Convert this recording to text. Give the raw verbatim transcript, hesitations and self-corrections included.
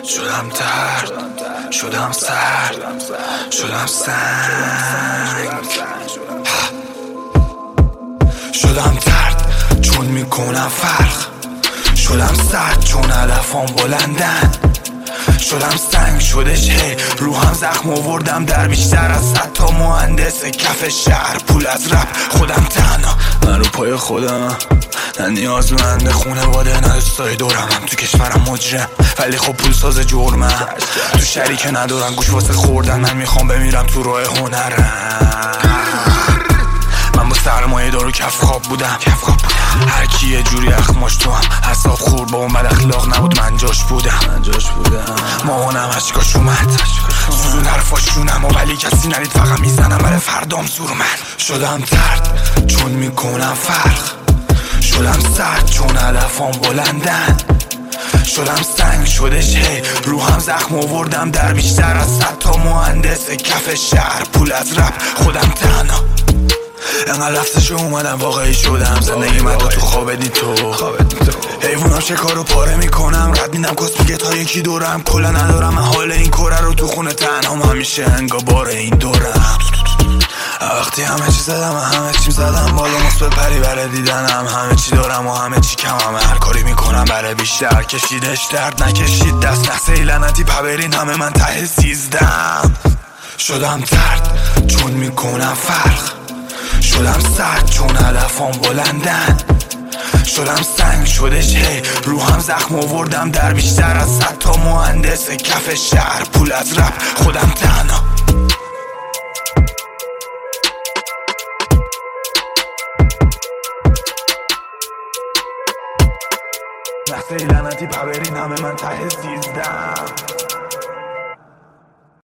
شدم ترد، شدم سرد، شدم سنگ. شدم ترد چون میکنم فرق، شدم سرد چون علفام بلندن. شدم سنگ شدش هی روحم زخم آوردم در بیشتر از صد تا مهندس کف شهر. پول از رپ خودم تنها، من رو پای خودم، نه نیازمند خونواده نه دوستای دورم. هم تو کشورم مجرم ولی خب پول ساز جرمم. تو شریک ندارم گوش واسه خوردن، من میخوام بمیرم تو راه هنرم. من با سرمایه دارو کف خواب بودم، هر کی یه جوری اخماش تو هم حساب خور با اون بد اخلاق نبود، من جاش بودم من جاش بودم ماهانم اشکاش اومد سوزون حرفاشونم و ولی کسی ندید، فقط میزنم برای فردام زور. من شدم ترد چون میکنم فرق، شدم سرد چون علفام بلندن. شدم سنگ شدش هی روحم زخم آوردم در بیشتر از صد تا مهندس کف شهر. پول از رپ خودم تنها، انقدر لفتشو اومدم واقعی شدم. زندگی من تو خواب دی تو حیوانم شکار رو پاره میکنم، رد میدم کس میگه تا یکی دورم. کلا ندارم من حال این کره رو تو خونه تنهام، همیشه انگا بار این دورم. وقتی همه چی زدم همه چی زدم بالا مثبت پری برای دیدنم. همه چی دارم و همه چی کمم، هر کاری میکنم برای بیشتر. کشیدش درد نکشید دست نخسه لعنتی پبرین همه من ته سیزدم. شدم ترد چون میکنم فرق، شدم سرد چون علفام بلندن. شدم سنگ شدش هی روحم زخم آوردم در بیشتر از صد تا مهندس کف شهر. پول از رپ خودم تنها، لحظه لعنتی پبرین همه من ته سیزدم.